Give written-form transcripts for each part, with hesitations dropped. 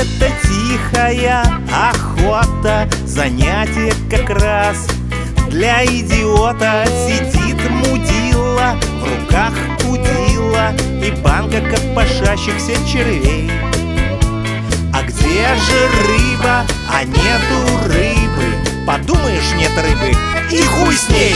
это тихая охота, занятие как раз для идиота. Сидит мудила, в руках удила и банка копошащихся червей. А где же рыба? А нету рыбы. Подумаешь, нет рыбы, и хуй с ней!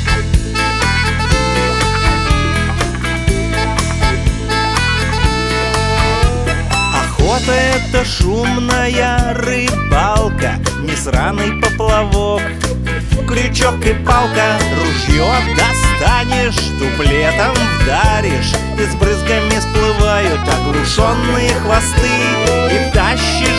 Охота — это шумная рыбалка, несраный поплавок, крючок и палка. Ружье достанешь, дуплетом вдаришь, и с брызгами всплывают оглушенные хвосты, и тащишь